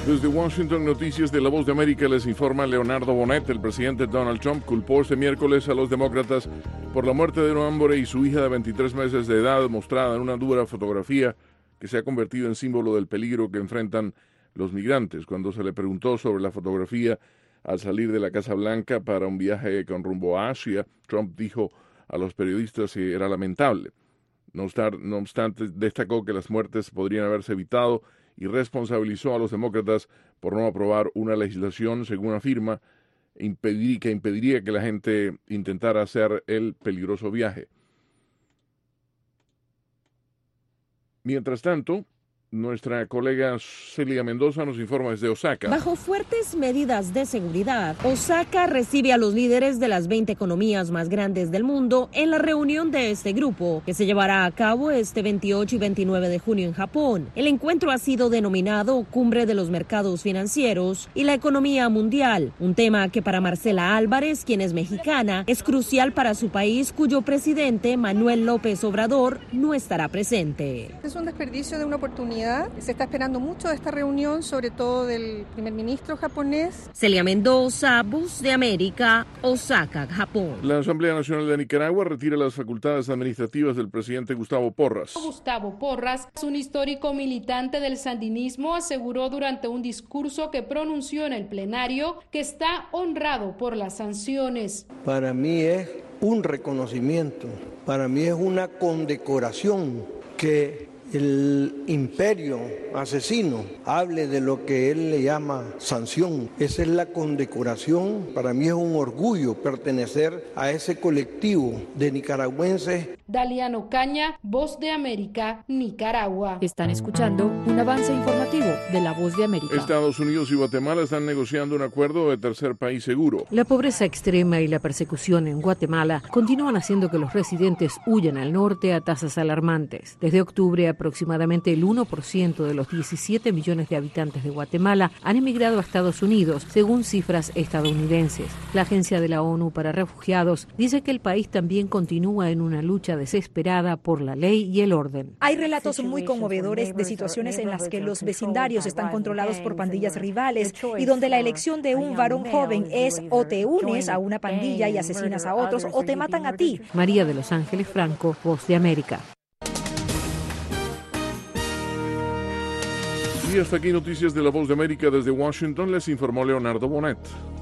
Desde Washington, Noticias de La Voz de América, les informa Leonardo Bonet. El presidente Donald Trump culpó este miércoles a los demócratas por la muerte de un hombre y su hija de 23 meses de edad, mostrada en una dura fotografía que se ha convertido en símbolo del peligro que enfrentan los migrantes. Cuando se le preguntó sobre la fotografía al salir de la Casa Blanca para un viaje con rumbo a Asia, Trump dijo a los periodistas que era lamentable. No obstante, destacó que las muertes podrían haberse evitado y responsabilizó a los demócratas por no aprobar una legislación, según afirma, que impediría que la gente intentara hacer el peligroso viaje. Mientras tanto, nuestra colega Celia Mendoza nos informa desde Osaka. Bajo fuertes medidas de seguridad, Osaka recibe a los líderes de las 20 economías más grandes del mundo en la reunión de este grupo, que se llevará a cabo este 28 y 29 de junio en Japón. El encuentro ha sido denominado Cumbre de los Mercados Financieros y la Economía Mundial, un tema que para Marcela Álvarez, quien es mexicana, es crucial para su país, cuyo presidente, Manuel López Obrador, no estará presente. Es un desperdicio de una oportunidad. Se está esperando mucho de esta reunión, sobre todo del primer ministro japonés. Celia Mendoza, Voz de América, Osaka, Japón. La Asamblea Nacional de Nicaragua retira las facultades administrativas del presidente Gustavo Porras. Gustavo Porras, un histórico militante del sandinismo, aseguró durante un discurso que pronunció en el plenario que está honrado por las sanciones. Para mí es un reconocimiento, para mí es una condecoración que el imperio asesino hable de lo que él le llama sanción. Esa es la condecoración. Para mí es un orgullo pertenecer a ese colectivo de nicaragüenses. Daliano Caña, Voz de América, Nicaragua. Están escuchando un avance informativo de La Voz de América. Estados Unidos y Guatemala están negociando un acuerdo de tercer país seguro. La pobreza extrema y la persecución en Guatemala continúan haciendo que los residentes huyan al norte a tasas alarmantes. Desde octubre, aproximadamente el 1% de los 17 millones de habitantes de Guatemala han emigrado a Estados Unidos, según cifras estadounidenses. La Agencia de la ONU para Refugiados dice que el país también continúa en una lucha desesperada por la ley y el orden. Hay relatos muy conmovedores de situaciones en las que los vecindarios están controlados por pandillas rivales y donde la elección de un varón joven es o te unes a una pandilla y asesinas a otros o te matan a ti. María de Los Ángeles Franco, Voz de América. Y hasta aquí Noticias de La Voz de América desde Washington, les informó Leonardo Bonet.